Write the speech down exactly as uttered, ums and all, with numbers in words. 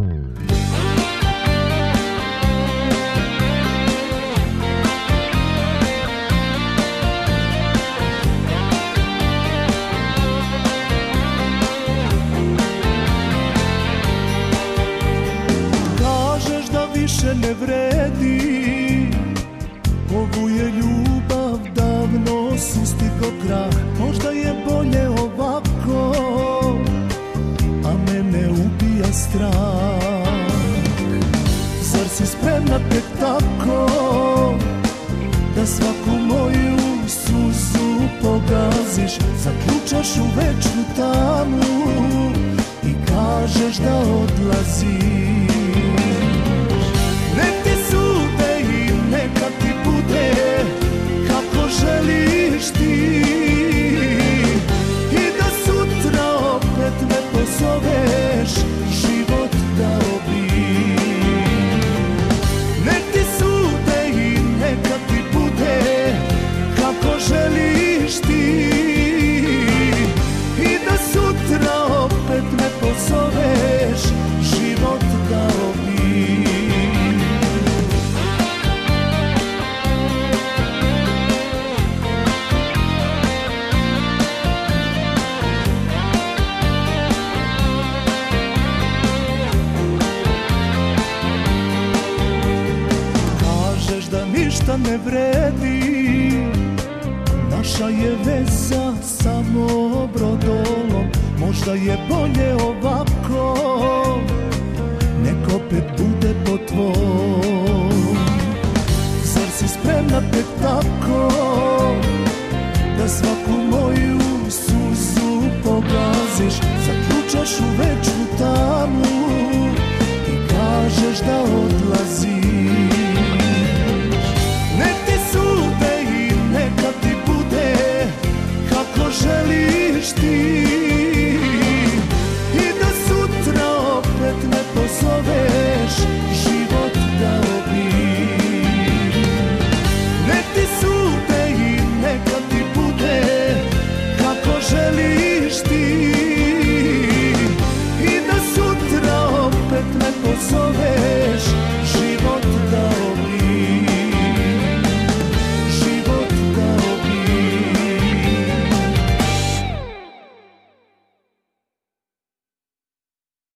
Više ne vredi, ovu je ljubav davno sustigao krah. Možda je bolje ovako, a mene ubija strah. Zar si spremna tek tako, da svaku moju suzu pogaziš, zaključaš u večnu tamu i kažeš da odlaziš. Nek ti sude i neka ti bude kako želiš ti, i da sutra opet me pozoveš život dao bi. Nek ti sude i neka ti bude kako želiš ti, i da sutra opet me pozoveš život dao bi. Ništa ne vredi, naša je veza samo brodolom. Možda je bolje ovako, nek opet bude